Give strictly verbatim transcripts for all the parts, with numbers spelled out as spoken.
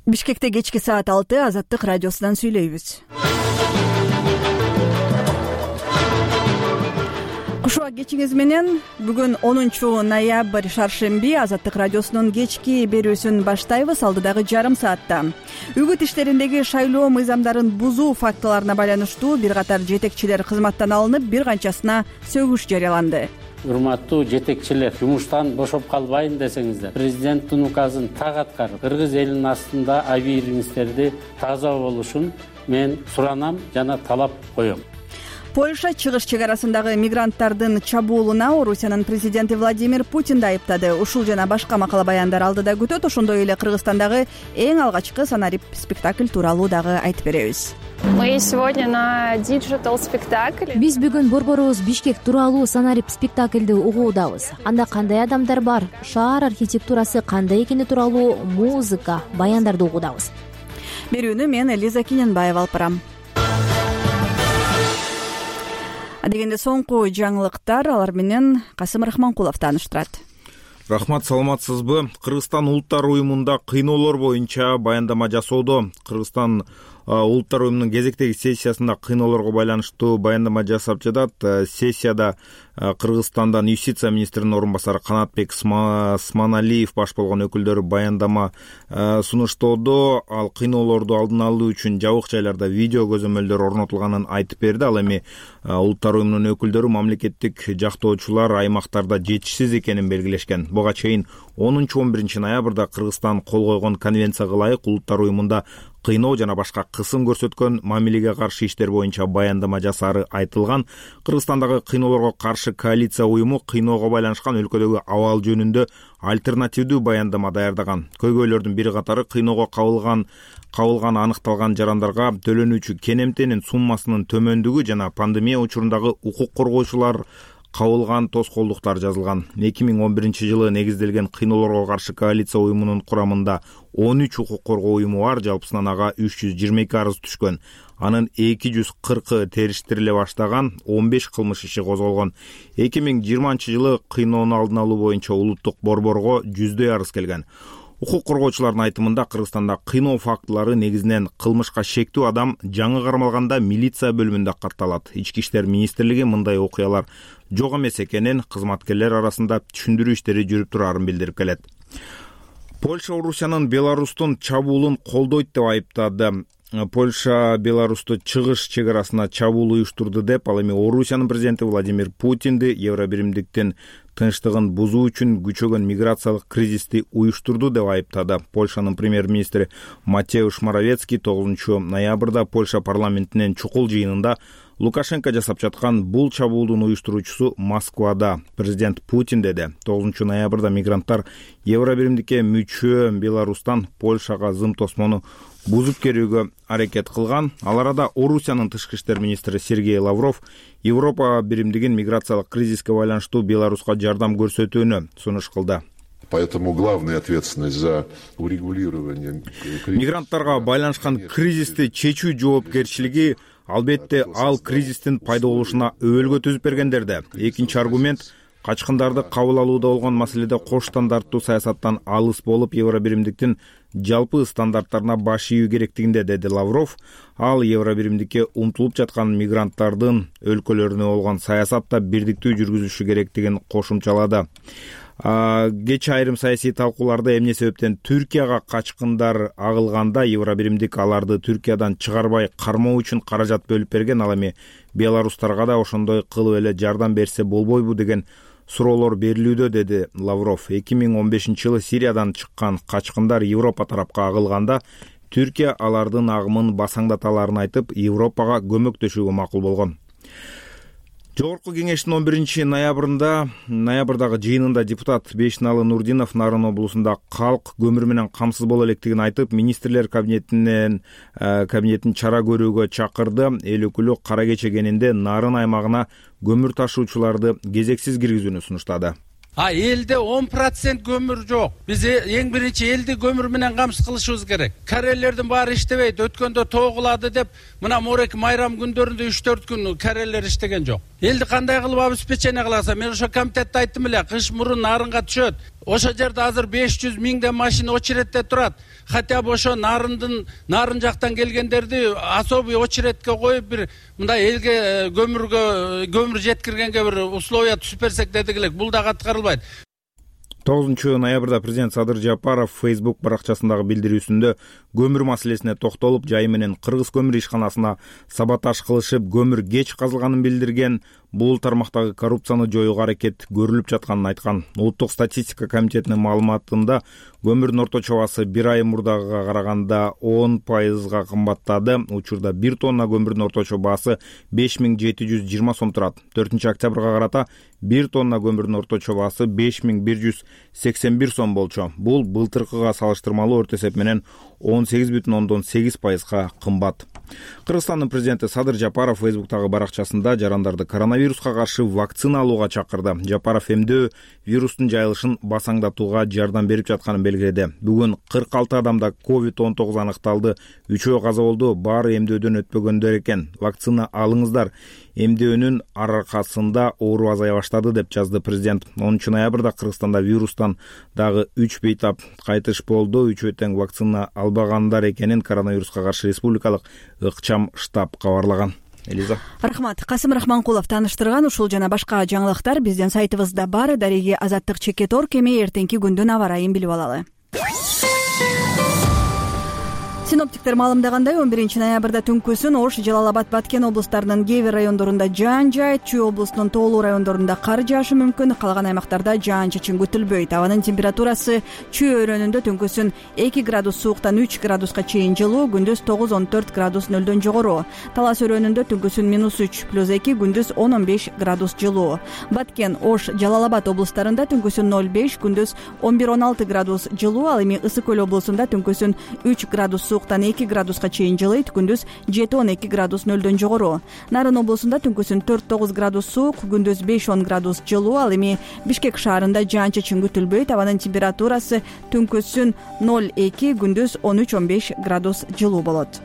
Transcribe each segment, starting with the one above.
Бишкекте кечки саат алты Азаттык радиосунан сүйлөйбүз. Кушуа кечиңиз менен бүгүн онунчу ноябрь шаршемби Азаттык радиосунун кечки берүүсүн баштайбыз. Алдыдагы жарым саатта үгүт иштериндеги шайлоо мыйзамдарын бузуу фактыларына байланыштуу бир катар жетекчилер кызматтан алынып, бир канчасына сөгүш жарыяланды. Урматтуу жетекчилер, жумуштан бошоп калбайын десеңиздер, президенттин указын так аткарып, кыргыз элинин астында абийириңиздерди таза болушун мен суранам жана талап коем. Польша чыгыш чек арасындагы мигранттардын чабуулуна Орусиянын президенти Владимир Путинди айыптады. Ушул жана башка макала баяндар алдыда күтөт. Ошондой эле Кыргызстандагы эң алгачкы санарип спектакль тууралуу дагы айтып беребиз. Мы сегодня на диджитал спектакль. Биз бүгүн борборубуз Бишкек тууралуу санарип спектакльди угуудабыз. Анда кандай адамдар бар, шаар архитектурасы кандай экени тууралуу музыка, баяндарды угуудабыз. Берүүнү мен Элиза Киненбаева алып барам. Дегенде соңку жаңылыктар, алар менен Касым Рахманкулов тааныштырат. Рахмат, саламатсызбы? Кыргызстан улуттар уюмунда кыйноолор боюнча баяндама жасоодо. Кыргызстан улуттар уюмунун кезектеги сессиясында кыйноолорго байланыштуу баяндама жасап жатат. Сессияда Кыргызстандан юстиция министринин орун басары Канатбек Сманалиев баш болгон өкүлдөрү баяндама сунуштоодо. Ал кыйноолорду алдын алуу үчүн жабык жайларда видео көзөмөлдөр орнотулганын айтып берди. Ал эми улуттар уюмунун өкүлдөрү мамлекеттик жактоочулар аймактарда жетишсиз экенин белгилешкен. Буга чейин онунчу он биринчи ноябрда Кыргызстан кол койгон конвенцияга ылайык улуттар уюмунда кыйноо жана башка кысым көрсөткөн мамилеге каршы иштер боюнча баяндама жасаары айтылган. Кыргызстандагы кыйноолорго каршы коалиция уюму кыйноого байланышкан өлкөдөгү абал жөнүндө альтернативдүү баяндама даярдаган. Көйгөйлөрдүн бир катары кыйноого кабылган кабылган аныкталган жарандарга төлөнүүчү кенемтенин суммасынын төмөндүгү жана пандемия учурундагы укук коргоочулар кабылган тоскоолдуктар жазылган. эки миң он биринчи жылы негизделген кыйноолорго каршы коалиция уюмунун курамында он үч укук коргоо уюму бар. Жалпысынан ага үч жүз жыйырма эки арыз түшкөн. Анын эки жүз кыркы териштириле баштаган, он беш кылмыш иши козголгон. эки миң жыйырманчы жылы кыйноону алдын алуу боюнча улуттук борборго жүздөй арыз келген. Укук коргоочулардын айтымында Кыргызстанда кыйноо фактылары негизинен кылмышка шектүү адам жаңы кармалганда милиция бөлүмүндө катталат. Ички иштер министрлиги мындай окуялар жок эмес экенин, кызматкерлер арасында түшүндүрүү иштери жүрүп турарын билдирип келет. Польша Орусиянын Беларустун чабуулун колдойт деп айыптады. Польша Беларусту чыгыш чек арасына чабуул уюштурду деп, ал эми Орусиянын президенти Владимир Путинди Евробиримдиктин тынчтыгын бузуу үчүн күчөгөн миграциялык кризисти уюштурду деп айыптады. Польшанын премьер-министри Матеуш Моровецкий тогузунчу ноябрда Польша парламентинин чукул жыйынында Лукашенко жасап жаткан бул чабуулдун уюштуруучусу Москвада. Президент Путин деди, тогузунчу ноябрда мигранттар Евробиримдикке мүчө Беларустан Польшага зым тосмону бузуп келүүгө аракет кылган. Ал арада Орусиянын тышкы иштер министри Сергей Лавров Европа биримдигин миграциялык кризиске байланыштуу Беларуска жардам көрсөтүүнү сунуш кылды. Поэтому главная ответственность за урегулирование мигранттарга байланышкан кризисти чечүү жоопкерчилиги албетте ал кризистин пайда болушуна өбөлгө түзүп бергендерде. Экинчи аргумент качкындарды кабыл алууда болгон маселеде кош стандарттуу саясаттан алыс болуп, Евробиримдиктин жалпы стандарттарына баш ийүү керектигинде, деди Лавров. Ал Евробиримдикке умтулуп жаткан мигранттардын өлкөлөрүнө болгон саясатта бирдиктүү жүргүзүлүшү керектигин кошумчалады. Кеч айрым саясий талкууларда эмне себептен Түркияга качкындар агылганда Евробиримдик аларды Түркиядан чыгарбай кармоо үчүн каражат бөлүп берген. Ал эми беларустарга да ошондой кылып эле жардам берсе болбойбу деген суроолор берилүүдө, деди Лавров. эки миң он бешинчи жылы Сириядан чыккан качкындар Европа тарапка агылганда Түркия алардын агымын басаңдаталарын айтып, Европага көмөктөшүүгө макул болгон. Жогорку кеңештин он биринчи ноябрында ноябрдагы жыйынында депутат Бешналы Нурдинов Нарын облусунда калк көмүр менен камсыз боло электигин айтып, министрлер кабинетинен кабинетин чара көрүүгө чакырды. Эл өкүлү кара кече кенинде Нарын аймагына көмүр ташуучуларды кезексиз киргизүүнү сунуштады. А элде он процент көмүр жок. Биз эң биринчи элди көмүр менен камсыз кылышыбыз керек. Карелердин баары иштебейт. Өткөндө тогулады деп, мына морек майрам күндөрүндө үч төрт күн карелер иштеген жок. Элди кандай кылып обеспечение кыласа, мен ошо комитетте айттым эле, кыш мурун Нарынга түшөт. ошол жерде азыр беш жүз миңден машина очередде турат. Хотя бы ошо нарындын нарын жактан келгендерди особый очередке коюп бир мындай элге көмүргө көмүр жеткиргенге бир условия түзүп берсек дедик элек. Бул дагы аткарылбайт. тогузунчу ноябрда президент Садыр Жапаров Facebook баракчасындагы билдирүүсүндө көмүр маселесине токтолуп, жайы менен Кыргыз көмүр ишканасына саботаж кылышып, көмүр кеч казылганын билдирген. Бул тармактагы коррупцияны жоюуга аракет көрүлүп жатканын айткан. Улуттук статистика комитетинин маалыматында көмүрдүн орточо баасы бир ай мурдагыга караганда он пайызга кымбаттады. Учурда бир тонна көмүрдүн орточо баасы беш миң жети жүз жыйырма сом турат. төртүнчү октябрга карата бир тонна көмүрдүн орточо баасы беш миң бир жүз сексен бир сом болчу. Бул былтыркыга салыштырмалуу орто эсеп менен он сегиз бүтүн ондон сегиз пайызга кымбат. Кыргызстандын президенти Садыр Жапаров Facebook'тагы баракчасында жарандарды коронавируска каршы вакцина алууга чакырды. Жапаров эмдөө вирустун жайылышын басаңдатууга жардам берип жатканын белгиледи. Бүгүн кырк алты адамда ковид он тогуз аныкталды, үчөө каза болду, баары эмдөөдөн өтпөгөндөр экен. Вакцина алыңыздар, эмдөөнүн аркасында оору азая баштады деп жазды президент. онунчу ноябрда Кыргызстанда вирустан дагы үч бейтап кайтыш болду. Үчөө тең вакцина албагандар экенин коронавируска каршы республикалык ыкчам штаб кабарлаган. Элиза. Рахмат. Касым Рахманкулов тааныштырган. Ушул жана башка жаңылыктар биздин сайтыбызда бар. Дареги Азаттык Чекет.орг эми эртеңки күндүн аба ырайын билип алалы. Синоптиктер маалымдагандай он биринчи ноябрда түнкүсүн Ош, Жалал Абад, Баткен облустарынын кээ бир райондорунда жаан жаайт, Чүй облусунун тоолуу райондорунда кар жаашы мүмкүн, калган аймактарда жаан-чачын күтүлбөйт. Абанын температурасы Чүй өрөөнүндө түнкүсүн эки градус сууктан үч градуска чейин жылуу, күндүз тогуз он төрт градус нөлдөн жогору. Талас өрөөнүндө түнкүсүн минус үч плюс эки, күндүз он он беш градус жылуу. Баткен, Ош, Жалал Абад облустарында түнкүсүн ноль беш, күндүз он бир он алты градус жылуу, ал эми Ысык көл облусунда түнкүсүн үч градус сууктан эки градуска чейин жылыйт, күндүз жети он эки градус нөлдөн жогору. Нарын облусунда түнкүсүн төрт тогуз градус суук, күндүз беш он градус жылуу, ал эми Бишкек шаарында жаан-чачын күтүлбөйт. Абанын температурасы түнкүсүн ноль эки, күндүз он үч он беш градус жылуу болот.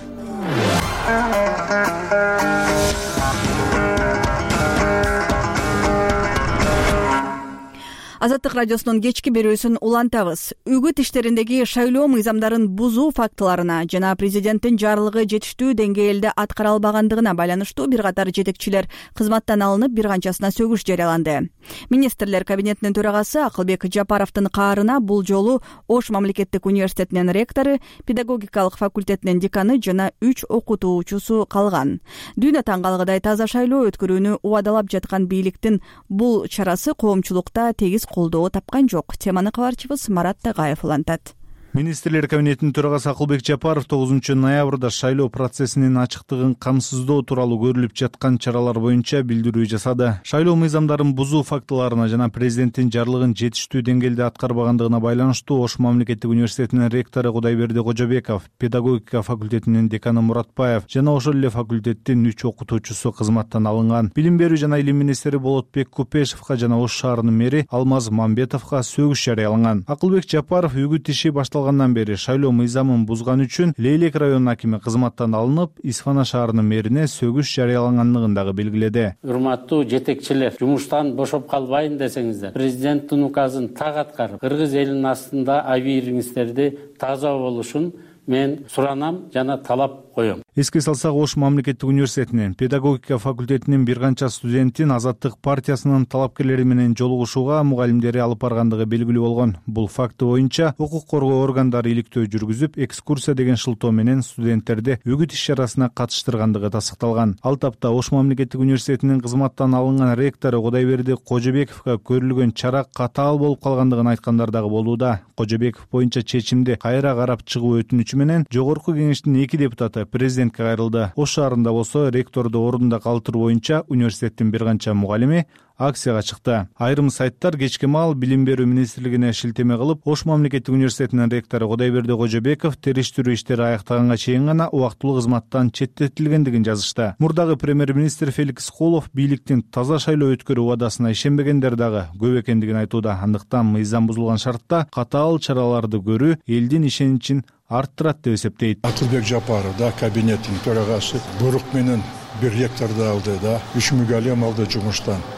Азаттык радиосунун кечки берүүсүн улантабыз. Үгүт иштериндеги шайлоо мыйзамдарын бузуу фактыларына жана президенттин жарлыгы жетиштүү деңгээлде аткара албагандыгына байланыштуу бир катар жетекчилер кызматтан алынып, бир канчасына сөгүш жарыяланды. Министрлер кабинетинин төрагасы Акылбек Жапаровдун каарына бул жолу Ош мамлекеттик университетинин ректору, педагогикалык факультетинин деканы жана үч окутуучусу калган. Дүйнө таң калгыдай таза шайлоо өткөрүүнү убадалап жаткан бийликтин бул чарасы коомчулукта тегиз колдоо тапкан жок. Теманы кабарчыбыз Марат Тагаев улантат. Министрлер кабинетинин төрагасы Акылбек Жапаров тогузунчу ноябрда шайлоо процессинин ачыктыгын камсыздоо тууралуу көрүлүп жаткан чаралар боюнча билдирүү жасады. Шайлоо мыйзамдарын бузуу фактыларына жана президенттин жарлыгын жетиштүү деңгээлде аткарбагандыгына байланыштуу Ош мамлекеттик университетинин ректору Кудайберди Кожобеков, педагогика факультетинин деканы Муратбаев жана ошол эле факультеттин үч окутуучусу кызматтан алынган. Билим берүү жана илим министри Болотбек Купешевка жана Ош шаарынын мэри Алмаз Мамбетовго сөгүш жарыяланган. Акылбек Жапаров үгүт иши башталган бери шайлоо мыйзамын бузган үчүн Лейлек районунун акими кызматтан алынып, Исфана шаарынын мэрине сөгүш жарыялангандыгын дагы белгиледи. Урматтуу жетекчилер, жумуштан бошоп калбайын десеңиздер, президенттин указын так аткарып, кыргыз элинин астында абийириңиздерди таза болушун мен суранам жана талап коем. Эске салсак, Ош мамлекеттик университетинин педагогика факультетинин бир канча студентин Азаттык партиясынын талапкерлери менен жолугушууга мугалимдери алып баргандыгы белгилүү болгон. Бул факты боюнча укук коргоо органдары иликтөө жүргүзүп, экскурсия деген шылтоо менен студенттерди үгүт иш-чарасына катыштыргандыгы тасыкталган. Ал тапта Ош мамлекеттик университетинин кызматтан алынган ректору Кудайберди Кожобековго көрүлгөн чара катаал болуп калгандыгын айткандар дагы болууда. Кожобеков боюнча чечимди кайра карап чыгуу өтүнүчү менен жогорку кеңештин эки депутаты президентке кайрылды. Ош шаарында болсо ректорду ордунда калтыруу боюнча университеттин бир канча мугалими акцияга чыкты. Айрым сайттар кечки маал Билим берүү министрлигине шилтеме кылып, Ош мамлекеттик университетинин ректору Кудайберди Кожобеков териштирүү иштери аяктаганга чейин гана убактылуу кызматтан четтетилгендигин жазышты. Мурдагы премьер-министр Феликс Холов бийликтин таза шайлоо өткөрүү убадасына ишенбегендер дагы көп экендигин айтууда. Андыктан мыйзам бузулган шартта катаал чараларды көрүү элдин ишеничин арттырат деп эсептейт. Акылбек Жапаров да кабинеттин төрагасы буйрук менен бир ректорду алды да, үч мугалим алды жумуштан.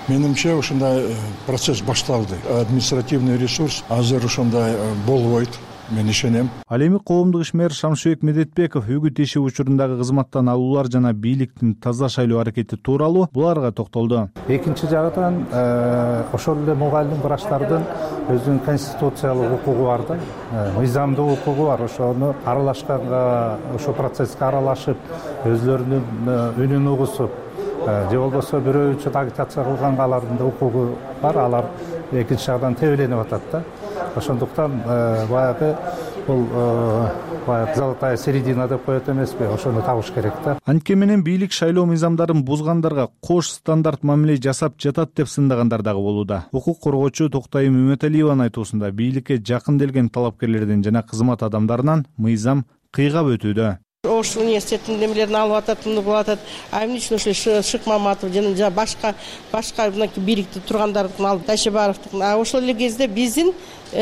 менимче ушундай процесс башталды. Административный ресурс азыр ушундай болбойт. Мен ишенем. Ал эми коомдук ишмер Шамшыбек Медетбеков үгүт иши учурундагы кызматтан алуулар жана бийликтин таза шайлоо аракети тууралуу буларга токтолду. Экинчи жагынан ошол эле мугалим врачтардын өзүнүн конституциялык укугу бар да, мыйзамдуу укугу бар. Ошону аралашканга, ошол процесске аралашып, өзлөрүнүн үнүн угусуп, же болбосо бирөө үчүн агитация кылганга алардын да укугу бар. Алар экинчи жагдан тебеленип атат да. Ошондуктан баягы бул баягы золотая середина деп коет эмеспи, ошону табыш керек да. Анткени менен бийлик шайлоо мыйзамдарын бузгандарга кош стандарт мамиле жасап жатат деп сындагандар дагы болууда. Укук коргоочу Токтайым Үмөталиеванын айтуусунда бийликке жакын келген талапкерлерден жана кызмат адамдарынан мыйзам кыйгап өтүүдө. Ош университетинин немелерин алып атат, мындай болуп атат. А эмне үчүн ошо Шыкмаматов жана башка башка мынакей бийликте тургандардын алып Тайшыбаровдун. А ошол эле кезде биздин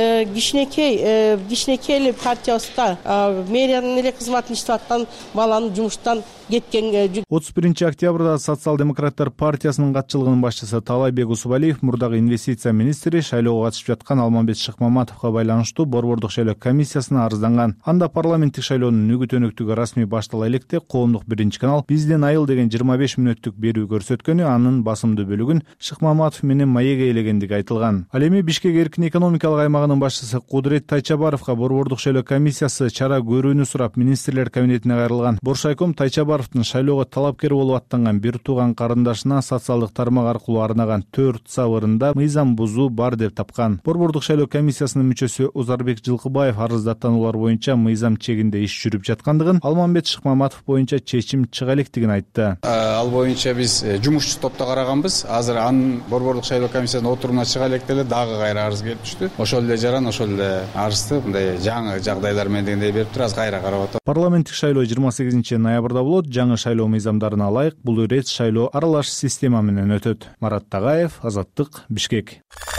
кичинекей кичинекей эле партиябызда мэриянын эле кызматын иштеп аткан баланын жумуштан кеткен. отуз биринчи октябрда Социал-демократтар партиясынын катчылыгынын башчысы Талайбек Усубалиев мурдагы инвестиция министри шайлоого катышып жаткан Алмамбет Шыкмаматовго байланыштуу борбордук шайлоо комиссиясына арызданган. Анда парламенттик шайлоонун үгүт өнөктүгү расмий баштала электе коомдук биринчи канал Бизден айыл деген жыйырма беш мүнөттүк берүү көрсөткөнү, анын басымдуу бөлүгүн Шыкмаматов менен маегге ээлегендиги айтылган. Ал эми Бишкек эркин экономикалык аймагынын башчысы Кудурет Тайчабаровго борбордук шайлоо комиссиясы чара көрүүнү сурап министрлер кабинетине кайрылган. Боршайком Тайчабаровдун шайлоого талапкер болуп аттанган бир тууган карындашына социалдык тармак аркылуу арнаган төрт сабырында мыйзам бузуу бар деп тапкан. Борбордук шайлоо комиссиясынын мүчөсү Узарбек Жылкыбаев арыздаттануулар боюнча мыйзам чегинде иш жүрүп жаткандыгын, Алмамбет Шыкмаматов боюнча чечим чыга электигин айтты. Ал боюнча биз жумушчу топто караганбыз. Азыр анын борбордук шайлоо комиссиясынын отурумуна чыга элек эле дагы кайра арыз келип түштү. Ошол эле жаран, ошол эле арызды мындай жаңы жагдайлар менен дегендей берип тур, азыр кайра карап атат. Парламенттик шайлоо жыйырма сегизинчи ноябрда болот. Жаңы шайлоо мыйзамдарына ылайык бул ирет шайлоо аралаш система менен өтөт. Марат Тагаев, Азаттык, Бишкек.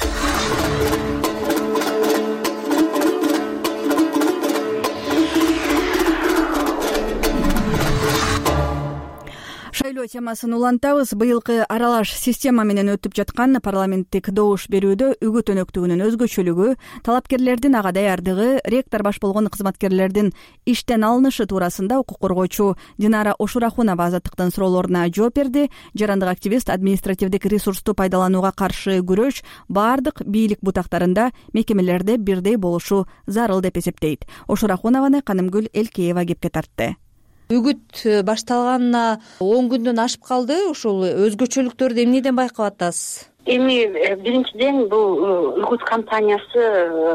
Шайлоо темасын улантабыз. Быйылкы аралаш система менен өтүп жаткан парламенттик добуш берүүдө үгүт өнөктүгүнүн өзгөчөлүгү, талапкерлердин ага даярдыгы, ректор баш болгон кызматкерлердин иштен алынышы туурасында укук коргоочу Динара Ошурахунова Азаттыктын суроолоруна жооп берди. Жарандык активист административдик ресурсту пайдаланууга каршы күрөш баардык бийлик бутактарында, мекемелерде бирдей болушу зарыл деп эсептейт. Ошурахунованы Канымгүл Элкеева кепке тартты. Үгүт башталганына он күндөн ашып калды. Ошол өзгөчөлүктөрдү эмнеден байкап атасыз? Эми биринчиден бул үгүт кампаниясы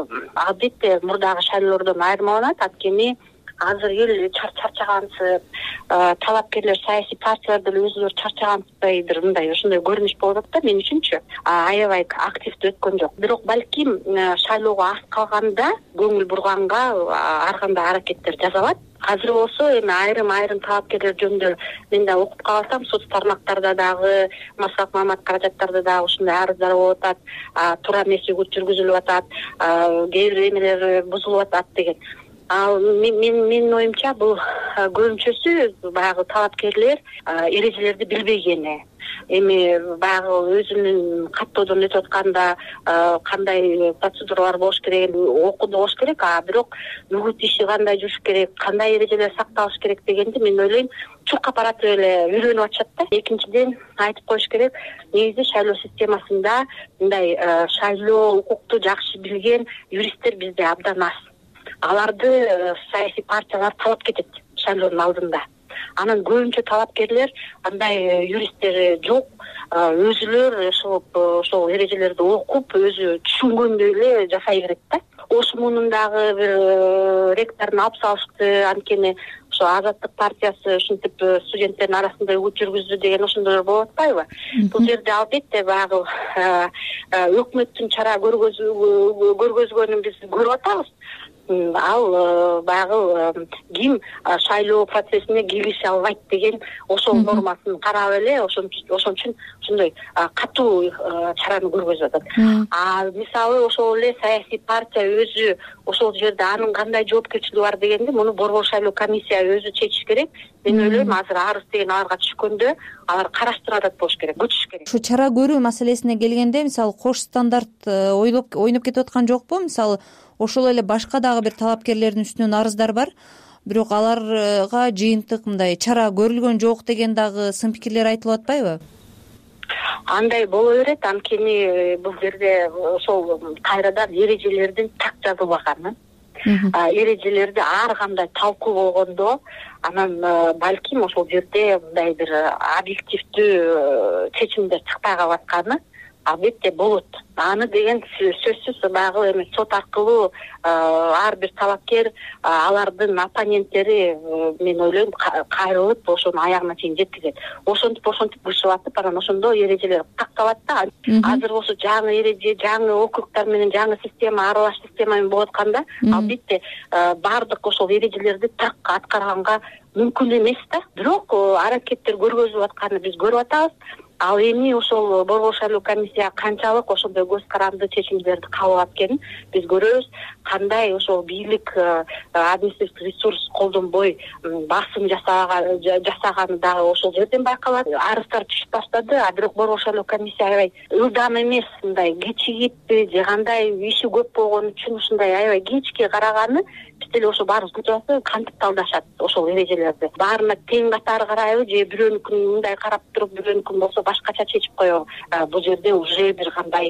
албетте мурдагы шайлоолордон айырмаланат. Анткени азыр эл чарчагансып, талапкерлер саясий партиялар деле өзүлөрү чарчагансызбайдыр, мындай ошондой көрүнүш болуп атат да мен үчүнчү. Аябай активдүү өткөн жок. Бирок балким шайлоого аз калганда көңүл бурганга ар кандай аракеттер жасалат. Азыр болсо эми айрым айрым талапкерлер жөнүндө мен да окуп калсам, соц тармактарда дагы, массалык маалымат каражаттарда дагы ушундай арыздар болуп атат, туура эмес үгүт жүргүзүлүп атат, кээ бир эмелер бузулуп атат деген. Ал мен менин оюмча бул көбүнчөсү баягы талапкерлер эрежелерди билбегени. Эми баягы өзүнүн каттоодон өтүп атканда кандай процедуралар болуш керек, окуду болуш керек, а бирок үгүт иши кандай жүрүш керек, кандай эрежелер сакталыш керек дегенди мен ойлойм чуркап баратып эле үйрөнүп атышат да. Экинчиден айтып коюш керек, негизи шайлоо системасында мындай шайлоо укукту жакшы билген юристтер бизде абдан аз. Аларды саясий партиялар талап кетет шайлоонун алдында. Анан көбүнчө талапкерлер андай юристтер жок, өзүлөр ошол ошол эрежелерди окуп, өзү түшүнгөндөй эле жасай берет да. Осмунун дагы бир ректорун алып салышты, анткени ошо Азаттык партиясы ушинтип студенттердин арасында үгүт жүргүздү деген ошондой болуп атпайбы? Бул жерде албетте баягы өкмөттүн чара көргөзгөнүн биз көрүп атабыз. ал баягы ким шайлоо процессине кирише албайт деген ошол нормасын карап эле ошон үчүн ушундай катуу чараны көргөзүп атат. А мисалы ошол эле саясий партия өзү ошол жерде анын кандай жоопкерчилиги бар дегенди муну борбор шайлоо комиссия өзү чечиш керек. Мен ойлойм азыр арыз деген аларга түшкөндө алар караштырып атат болуш керек, күтүш керек. Ушу чара көрүү маселесине келгенде мисалы кош стандарт ойлоп ойноп кетип аткан жокпу? Мисалы ошол эле башка дагы бир талапкерлердин үстүнөн арыздар бар, бирок аларга жыйынтык мындай чара көрүлгөн жок деген дагы сын пикирлер айтылып атпайбы? Андай боло берет, анткени бул жерде ошол кайрадан эрежелердин так жазылбаганы, эрежелерди ар кандай талкуу болгондо анан балким ошол жерде мындай бир объективдүү чечимдер чыкпай калып атканы албетте болот. Аны деген сөзсүз баягы эме сот аркылуу ар бир талапкер алардын оппоненттери мен ойлойм кайрылып ошонун аягына чейин жеткизет. Ошентип ошентип кышып атып анан ошондо эрежелер такталат да. Азыр болсо жаңы эреже, жаңы округтар менен жаңы система, аралаш система менен болуп атканда албетте баардык ошол эрежелерди так аткарганга мүмкүн эмес да. Бирок аракеттер көргөзүлүп атканын биз көрүп атабыз. Ал эми ошол борбор шайлоо комиссия канчалык ошондой көз каранды чечимдерди кабыл алат экенин биз көрөбүз. Кандай ошол бийлик административдик ресурс колдонбой басым жасаганы дагы ошол жерден байкалат. Арыздар түшүп баштады, а бирок борбор шайлоо комиссия аябай ылдам эмес, мындай кечигиппи же кандай иши көп болгон үчүн ушундай аябай кечке караганы биз деле ошо баарыбыз күтүп атабыз, кантип талдашат ошол эрежелерди. Баарына тең катары карайбы же бирөөнүкүн мындай карап туруп бирөөнүкүн болсо башкача чечип коебу. Бул жерде уже бир кандай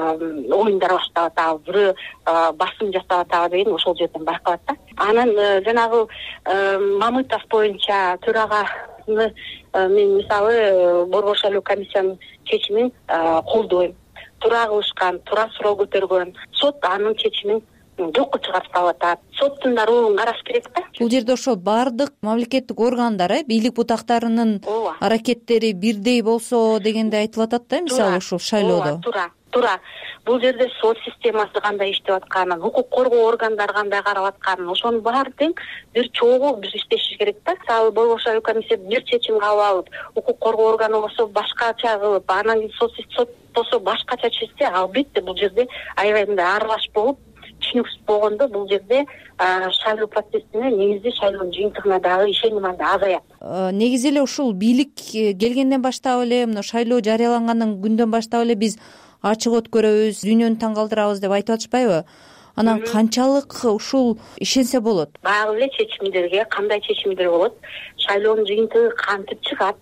оюндар башталып атабы, бирөө басым жасап атабы деген ошол жерден байкалат да. Анан жанагы Мамытов боюнча төраганы мен мисалы борбор шайлоо комиссиянын чечимин колдойм. Туура кылышкан, туура суроо көтөргөн. Сот анын чечимин жокко чыгарып салып атат. Соттун да ролун караш керек да. Бул жерде ошо баардык мамлекеттик органдар, э, бийлик бутактарынын аракеттери бирдей болсо дегенде айтылып атат да, мисалы ушул шайлоодо. Туура, туура. Бул жерде сот системасы кандай иштеп атканын, укук коргоо органдары кандай карап атканын, ошонун баары тең бир чогуу биз иштешибиз керек да. Мисалы борбор шайлоо комиссия бир чечим кабыл алып, укук коргоо органы болсо башкача кылып, анан кийин сот сот болсо башкача чечсе, албетте бул жерде аябай мындай аралаш болуп түшүнүксүз болгондо бул жерде шайлоо процессине, негизи шайлоонун жыйынтыгына дагы ишеним анда азаят. Негизи эле ушул бийлик келгенден баштап эле, мына шайлоо жарыялангандан күндөн баштап эле биз ачык өткөрөбүз, дүйнөнү таң калтырабыз деп айтып атышпайбы? Анан канчалык ушул ишенсе болот? Баягы эле чечимдерге кандай чечимдер болот? Шайлоонун жыйынтыгы кантип чыгат?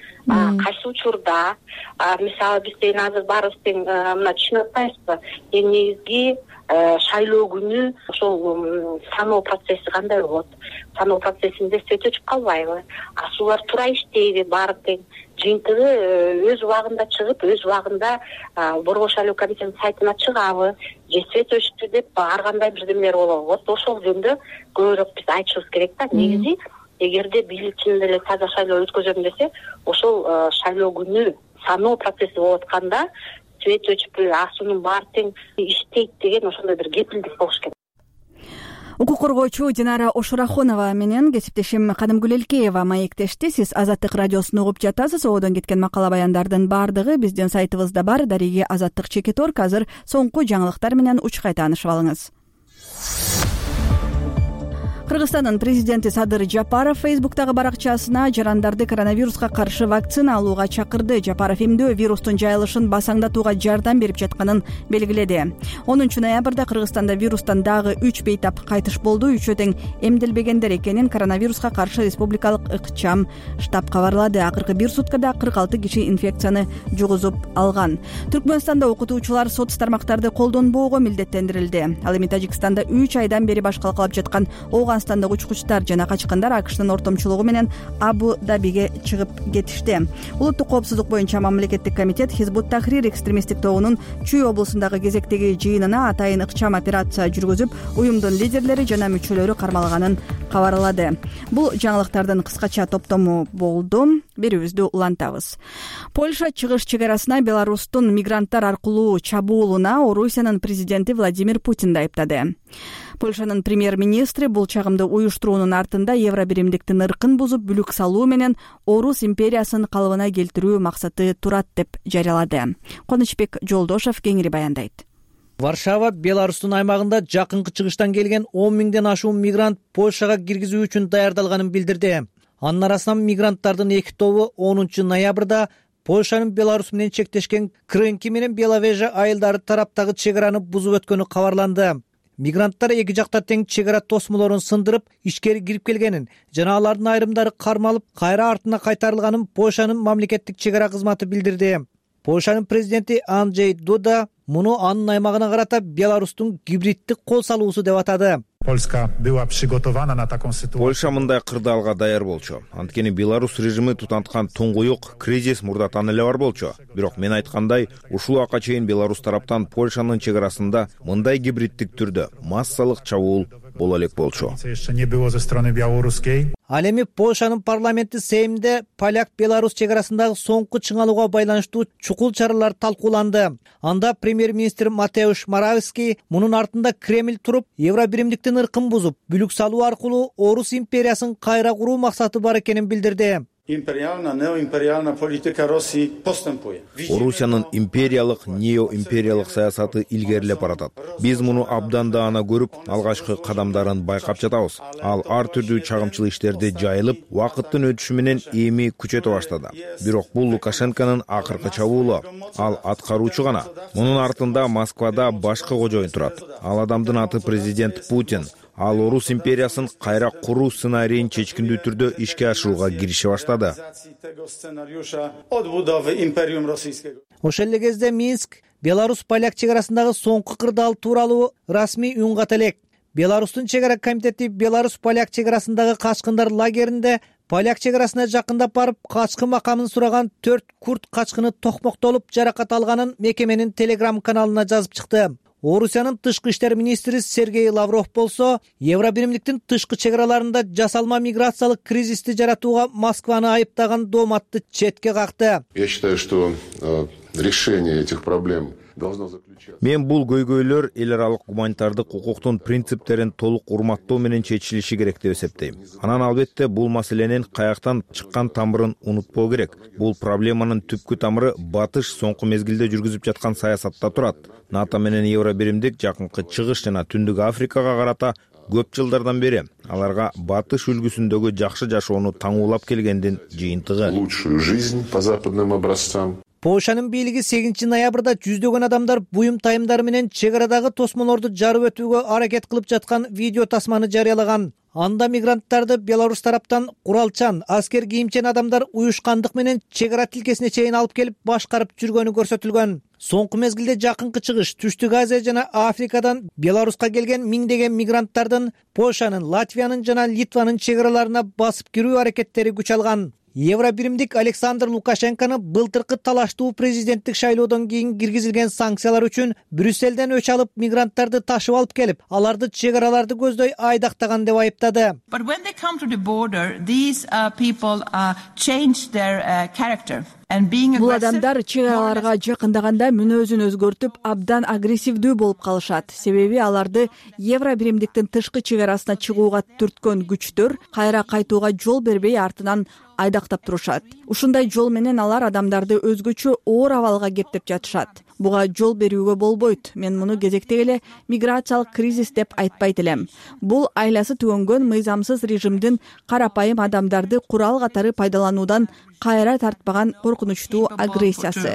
Кайсы учурда? Мисалы биз тең азыр баарыбыз тең мына түшүнүп атпайбызбы? Эң негизги шайлоо күнү ошол саноо процесси кандай болот? Саноо процессинде свет өчүп калбайбы? Асуулар туура иштейби? Баары тең жыйынтыгы өз убагында чыгып, өз убагында борбор шайлоо комиссиянын сайтына чыгабы? Же свет өчтү деп ар кандай бирдемелер болобу? Вот ошол жөнүндө көбүрөөк биз айтышыбыз керек да. Негизи эгерде бийлик чынында эле таза шайлоо өткөзөм десе, ошол шайлоо күнү саноо процесси болуп атканда свет өчүп асуунун баары тең иштейт деген ошондой бир кепилдик болуш керек. Укук коргоочу Динара Ошурахунова менен кесиптешим Кадымгүл Элкеева маектешти. Сиз Азаттык радиосун угуп жатасыз. Одон кеткен макала баяндардын баардыгы биздин сайтыбызда бар. Дареги Азаттык чекит орг. Азыр соңку жаңылыктар менен учкай таанышып алыңыз. Кыргызстандын президенти Садыр Жапаров Фейсбуктагы баракчасына жарандарды коронавируска каршы вакцина алууга чакырды. Жапаров эмдөө вирустун жайылышын басаңдатууга жардам берип жатканын белгиледи. онунчу ноябрда Кыргызстанда вирустан дагы үч бейтап кайтыш болду. Үчөө тең эмделбегендер экенин коронавируска каршы республикалык ыкчам штаб кабарлады. Акыркы бир суткада кырк алты киши инфекцияны жугузуп алган. Түркмөнстанда окутуучулар соц тармактарды колдонбоого милдеттендирилди. Ал эми Тажикстанда үч айдан бери баш калкалап жаткан Афганистандагы учкучтар жана качкындар АКШнын ортомчулугу менен Абу Дабиге чыгып кетишти. Улуттук коопсуздук боюнча мамлекеттик комитет Хизбут Тахрир экстремисттик тобунун Чүй облусундагы кезектеги жыйынына атайын ыкчам операция жүргүзүп, уюмдун лидерлери жана мүчөлөрү кармалганын кабарлады. Бул жаңылыктардын кыскача топтому болду. Берүүбүздү улантабыз. Польша чыгыш чек арасына Беларустун мигранттар аркылуу чабуулуна Орусиянын президенти Владимир Путинди айыптады. Польшанын премьер-министри бул чагымды уюштуруунун артында Евробиримдиктин ыркын бузуп бүлүк салуу менен Орус империясын калыбына келтирүү максаты турат деп жарыялады. Конучбек Жолдошев кеңири баяндайт. Варшава Беларустун аймагында жакынкы чыгыштан келген он миңден ашуун мигрант Польшага киргизүү үчүн даярдалганын билдирди. Анын арасынан мигранттардын эки тобу онунчу ноябрда Польшанын Беларус менен чектешкен Крынки менен Беловежа айылдары тараптагы чек араны бузуп өткөнү кабарланды. Мигранттар эки жакта тең чек ара тосмолорун сындырып, ичкери кирип келгенин жана алардын айрымдары кармалып, кайра артына кайтарылганын Польшанын мамлекеттик чек ара кызматы билдирди. Польшанын президенти Анджей Дуда муну анын аймагына карата Беларустун гибриддик кол салуусу деп атады. Польша мындай кырдаалга даяр болчу. Анткени Беларус режими тутанткан туңгуюк кризис мурдатан эле бар болчу. Бирок мен айткандай, ушул убакка чейин Беларус тараптан Польшанын чек арасында мындай гибриддик түрдө массалык чабуул боло элек болчу. Ал эми Польшанын парламенти Сеймде поляк-Беларус чек арасындагы соңку чыңалууга байланыштуу чукул чаралар талкууланды. Анда премьер-министр Матеуш Моравский мунун артында Кремль туруп, Евробиримдиктин ыркын бузуп, бүлүк салуу аркылуу Орус империясын кайра куруу максаты бар экенин билдирди. Орусиянын империялык, неоимпериялык саясаты илгерилеп баратат. Биз муну абдан даана көрүп, алгачкы кадамдарын байкап жатабыз. Ал ар түрдүү чагымчыл иштерди жайылып, убакыттын өтүшү менен эми күчөтө баштады. Бирок бул Лукашенконун акыркы чабуулу. Ал аткаруучу гана. Мунун артында Москвада башкы кожоюн турат. Ал адамдын аты президент Путин. Ал Орус империясын кайра куруу сценарийин чечкиндүү түрдө ишке ашырууга кирише баштады. Ошол эле кезде Минск Беларус-поляк чек арасындагы соңку кырдаал тууралуу расмий үн ката элек. Беларустун чек ара комитети Беларус-поляк чек арасындагы качкындар лагеринде поляк чек арасына жакындап барып, качкын макамын сураган төрт курд качкыны токмоктолуп жаракат алганын мекеменин Телеграм каналына жазып чыкты. Орусиянын тышкы иштер министри Сергей Лавров болсо, Евробиримдиктин тышкы чек араларында жасалма миграциялык кризисти жаратууга Москваны айыптаган дооматты четке какты. Я считаю, что решение этих проблем должно заключаться. Мен бул көйгөйлөр эл аралык гуманитардык укуктун принциптерин толук урматтоо менен чечилиши керек деп эсептейм. Анан албетте бул маселенин каяктан чыккан тамырын унутпоо керек. Бул проблеманын түпкү тамыры батыш соңку мезгилде жүргүзүп жаткан саясатта турат. НАТО менен Евробиримдик жакынкы чыгыш жана Түндүк Африкага карата көп жылдардан бери аларга батыш үлгүсүндөгү жакшы жашоону таңуулап келгендин жыйынтыгы. Лучшую жизнь по западным образцам. Польшанын бийлиги сегизинчи ноябрда жүздөгөн адамдар буюм тайымдары менен чек арадагы тосмолорду жарып өтүүгө аракет кылып жаткан видео тасманы жарыялаган. Анда мигранттарды Беларус тараптан куралчан, аскер кийимчен адамдар уюшкандык менен чек ара тилкесине чейин алып келип башкарып жүргөнү көрсөтүлгөн. Соңку мезгилде жакынкы чыгыш Түштүк Азия жана Африкадан Беларуска келген миңдеген мигранттардын Польшанын, Латвиянын жана Литванын чек араларына басып кирүү аракеттери күч алган. Евробиримдик Александр Лукашенкону былтыркы талаштуу президенттик шайлоодон кийин киргизилген санкциялар үчүн Брюсселден өч алып мигранттарды ташып алып келип, аларды чек араларды көздөй айдактаган деп айыптады. But when they come to the border, these uh, people uh, change their uh, character. Бул адамдар чек араларга жакындаганда мүнөзүн өзгөртүп, абдан агрессивдүү болуп калышат. Себеби аларды Евробиримдиктин тышкы чек арасына чыгууга түрткөн күчтөр кайра кайтууга жол бербей артынан айдактап турушат. Ушундай жол менен алар адамдарды өзгөчө оор абалга кептеп жатышат. Буга жол берүүгө болбойт. Мен муну кезектеги эле миграциялык кризис деп айтпайт элем. Бул айласы түгөнгөн мыйзамсыз режимдин карапайым адамдарды курал катары пайдалануудан кайра тартпаган коркунучтуу агрессиясы.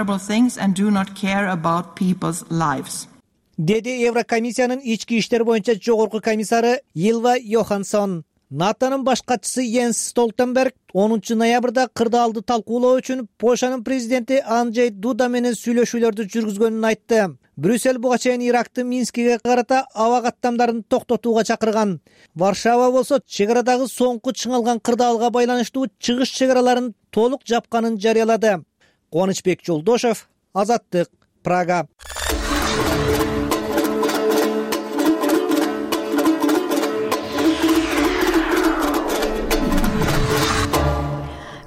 Деди Еврокомиссиянын ички иштер боюнча жогорку комиссары Илва Йоханссон. НАТОнун баш катчысы Йенс Столтенберг онунчу ноябрда кырдаалды талкуулоо үчүн Польшанын президенти Анджей Дуда менен сүйлөшүүлөрдү жүргүзгөнүн айтты. Брюссель буга чейин Иракты Минскиге карата аба каттамдарын токтотууга чакырган. Варшава болсо чек арадагы соңку чыңалган кырдаалга байланыштуу чыгыш чек араларын толук жапканын жарыялады. Конучбек Жолдошев, Азаттык, Прага.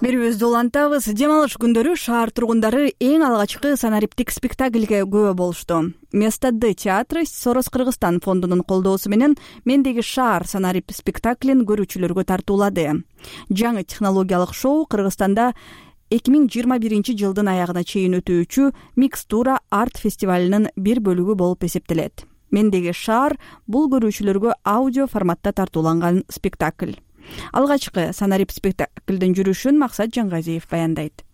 берүүбүздү улантабыз. Дем алыш күндөрү шаар тургундары эң алгачкы санариптик спектакльге күбө болушту. Место Д театры Сорос Кыргызстан фондунун колдоосу менен Мендеги шаар санарип спектаклин көрүүчүлөргө тартуулады. Жаңы технологиялык шоу Кыргызстанда эки миң жыйырма биринчи жылдын аягына чейин өтүүчү Микстура арт фестивалынын бир бөлүгү болуп эсептелет. Мендеги шаар бул көрүүчүлөргө аудио форматта тартууланган спектакль. Алгачкы санарип спектаклдин жүрүшүн Максат Жаңгазиев баяндайт.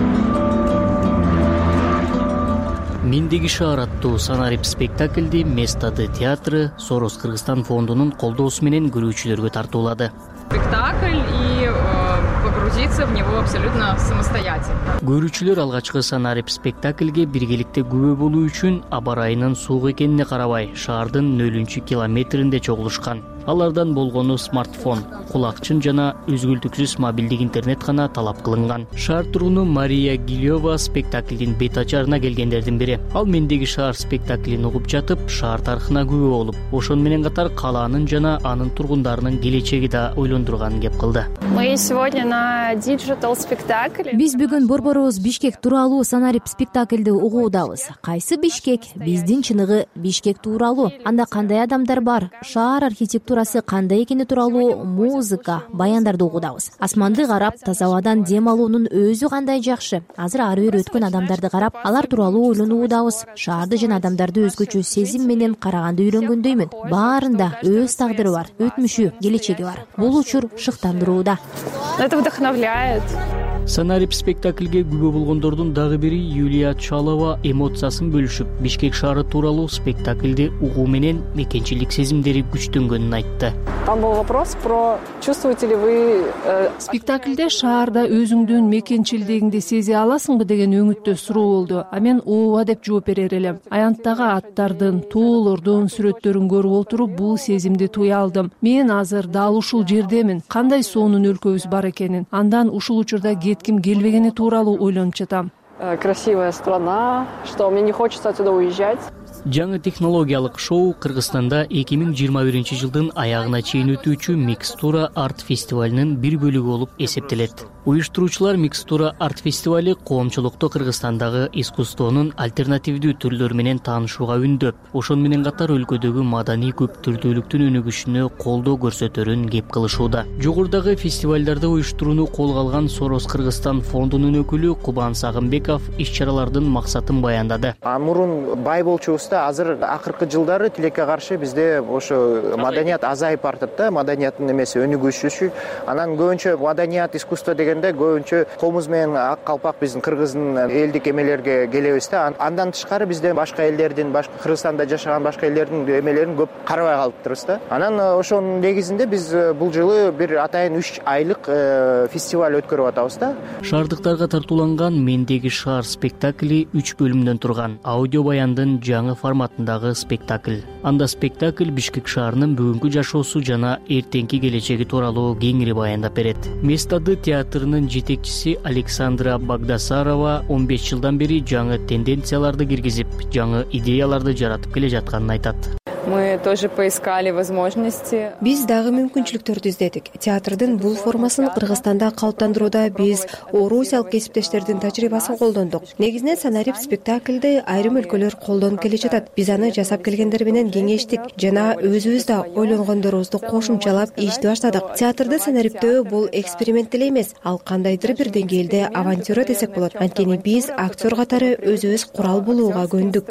Мендеги шаар аттуу санарип спектаклди Место Д театры Сорос Кыргызстан фондунун колдоосу менен көрүүчүлөргө тартуулады. Спектакль и погрузиться в него абсолютно самостоятельно. Көрүүчүлөр алгачкы санарип спектакльге биргеликте күбө болуу үчүн аба ырайынын суук экенине карабай шаардын нөлүнчү километринде чогулушкан. Алардан болгону смартфон, кулакчын жана үзгүлтүксүз мобилдик интернет гана талап кылынган. Шаар тургуну Мария Гилева спектаклдин бет ачарына келгендердин бири. Ал Мендеги шаар спектаклин угуп жатып, шаар тарыхына күбө болуп, ошону менен катар калаанын жана анын тургундарынын келечеги да ойлондурганын кеп кылды. Мы сегодня на диджитал спектакле. Биз бүгүн борборубуз Бишкек тууралуу санарип спектакльди угуудабыз. Кайсы Бишкек? Биздин чыныгы Бишкек тууралуу. Анда кандай адамдар бар? Шаар архитектура кандай экени тууралуу музыка, баяндарды угудабыз. Асманды карап, таза абадан дем алуунун өзү кандай жакшы. Азыр ары бери өткөн адамдарды карап, алар тууралуу ойлонуудабыз. Шаарды жана адамдарды өзгөчө сезим менен караганды үйрөнгөндөймүн. Баарында өз тагдыры бар, өтмүшү, келечеги бар. Бул учур шыктандырууда. Это вдохновляет. Санарип спектакльге күбө болгондордун дагы бири Юлия Чалова эмоциясын бөлүшүп, Бишкек шаары тууралуу спектакльди угуу менен мекенчилик сезимдери күчтөнгөнүн айтты. Там был вопрос про чувствуете ли вы спектакльде шаарда өзүңдүн мекенчилдигиңди сезе аласыңбы деген өңүттө суроо болду. А мен ооба деп жооп берер элем. Аянттагы аттардын, тоолордун сүрөттөрүн көрүп отуруп бул сезимди туя алдым. Мен азыр дал ушул жердемин. Кандай сонун өлкөбүз бар экенин, андан ушул учурда кетким келбегени тууралуу ойлонуп жатам. Красивая страна, что мне не хочется отсюда уезжать. Жаңы технологиялык шоу Кыргызстанда эки миң жыйырма биринчи жылдын аягына чейин өтүүчү Микстура арт фестивалынын бир бөлүгү болуп эсептелет. Уюштуруучулар Микстура арт фестивали коомчулукту Кыргызстандагы искусствонун альтернативдүү түрлөрү менен таанышууга үндөп, ошону менен катар өлкөдөгү маданий көптүрдүүлүктүн өнүгүшүнө колдоо көрсөтөрүн кеп кылышууда. Жогорудагы фестивалдарды уюштурууну колго алган Сорос Кыргызстан фондунун өкүлү Кубан Сагынбеков иш-чаралардын максатын баяндады. Мурун бай болчубузда азыр акыркы жылдары тилекке каршы бизде ошо маданият азайып бартат да, маданияттын эмеси өнүгүшү. Анан көбүнчө маданият, искусство деген көбүнчө комуз менен ак калпак биздин кыргыздын элдик эмелерге келебиз да. Андан тышкары бизде башка элдердин, башка Кыргызстанда жашаган башка элдердин эмелерин көп карабай калыптырбыз да. Анан ошонун негизинде биз бул жылы бир атайын үч айлык фестиваль өткөрүп атабыз да. Шаардыктарга тартууланган Мендеги шаар спектакли үч бөлүмдөн турган аудио баяндын жаңы форматындагы спектакль. Анда спектакль Бишкек шаарынын бүгүнкү жашоосу жана эртеңки келечеги тууралуу кеңири баяндап берет. Место Д театрынын жетекчиси Александра Багдасарова он беш жылдан бери жаңы тенденцияларды киргизип, жаңы идеяларды жаратып келе жатканын айтат. Мы тоже поискали возможности. Биз дагы мүмкүнчүлүктөрдү издедик. Театрдын бул формасын Кыргызстанда калыптандырууда биз орусиялык кесиптештердин тажрыйбасын колдондук. Негизинен санарип спектакльди айрым өлкөлөр колдонуп келе жатат. Биз аны жасап келгендер менен кеңештик жана өзүбүз да ойлонгондорубузду кошумчалап ишти баштадык. Театрды санариптөө бул эксперимент эле эмес, ал кандайдыр бир деңгээлде авантюра десек болот. Анткени биз актер катары өзүбүз курал болууга көндүк.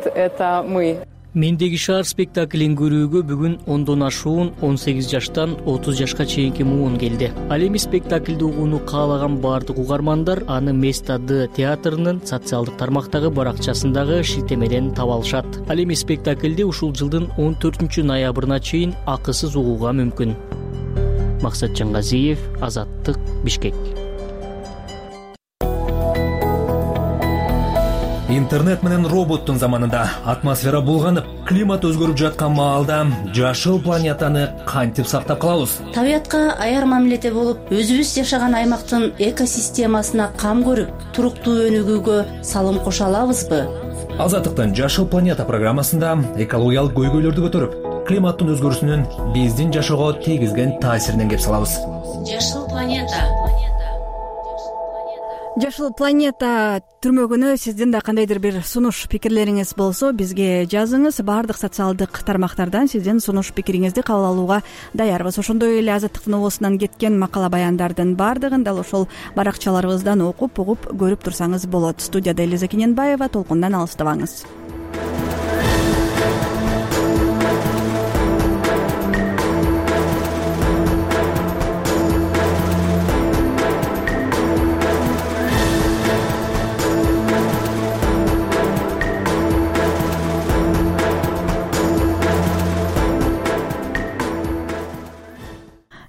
Это мы. Мендеги шаар спектаклин көрүүгө бүгүн ондон ашуун он сегиз жаштан отуз жашка чейинки муун келди. Ал эми спектакльди угууну каалаган баардык угармандар аны Место Д театрынын социалдык тармактагы баракчасындагы шилтемеден таба алышат. Ал эми спектакльди ушул жылдын он төртүнчү ноябрына чейин акысыз угууга мүмкүн. Максат Жаңгазиев, Азаттык, Бишкек. Интернет менен роботтун заманында атмосфера булганып, климат өзгөрүп жаткан маалда жашыл планетаны кантип сактап калабыз? Табиятка аяр мамиледе болуп, өзүбүз жашаган аймактын экосистемасына кам көрүп, туруктуу өнүгүүгө салым кошо алабызбы? Азаттыктын Жашыл планета программасында экологиялык көйгөйлөрдү көтөрүп, климаттын өзгөрүүсүнүн биздин жашоого тийгизген таасиринен кеп салабыз. Жашыл планета. жашыл планета түрмөгүнө сиздин да кандайдыр бир сунуш пикирлериңиз болсо бизге жазыңыз. Баардык социалдык тармактардан сиздин сунуш пикириңизди кабыл алууга даярбыз. Ошондой эле Азаттыктын обосунан кеткен макала баяндардын баардыгын дал ошол баракчаларыбыздан окуп угуп көрүп турсаңыз болот. Студияда Элиза Кененбаева. Толкундан алыстабаңыз.